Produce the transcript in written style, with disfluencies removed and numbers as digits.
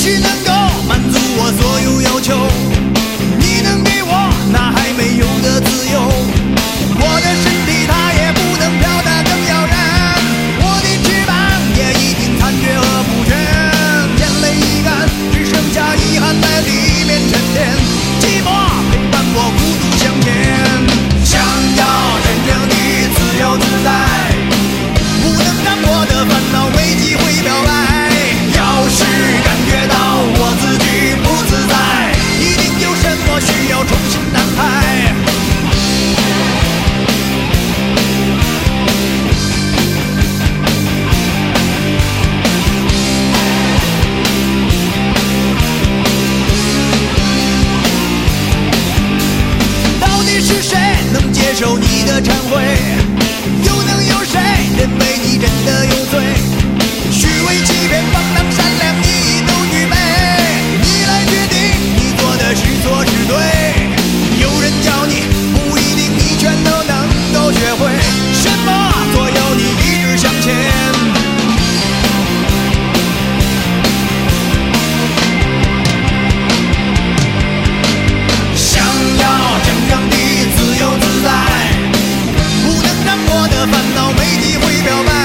许能够满足我所有要求，你能给我那还没有的自由。我的身体它也不能飘得更遥远，我的翅膀也已经残缺和不全，眼泪已干，只剩下遗憾在里面沉淀，寂寞陪伴我孤独向前。想要真正的自由自在，不能让我的烦恼危机会表白。要是感觉到我自己不自在，一定有什么需要重新安排。到底是谁能接受你的忏悔？又能有谁认为你真的有罪？虚伪欺骗放荡善良你已都具备，你来决定你做的是错是对。有人教你不一定你全都能够学会，什么左右你一直向前。想要真正的自由自在，不能让我的烦恼危机会表白。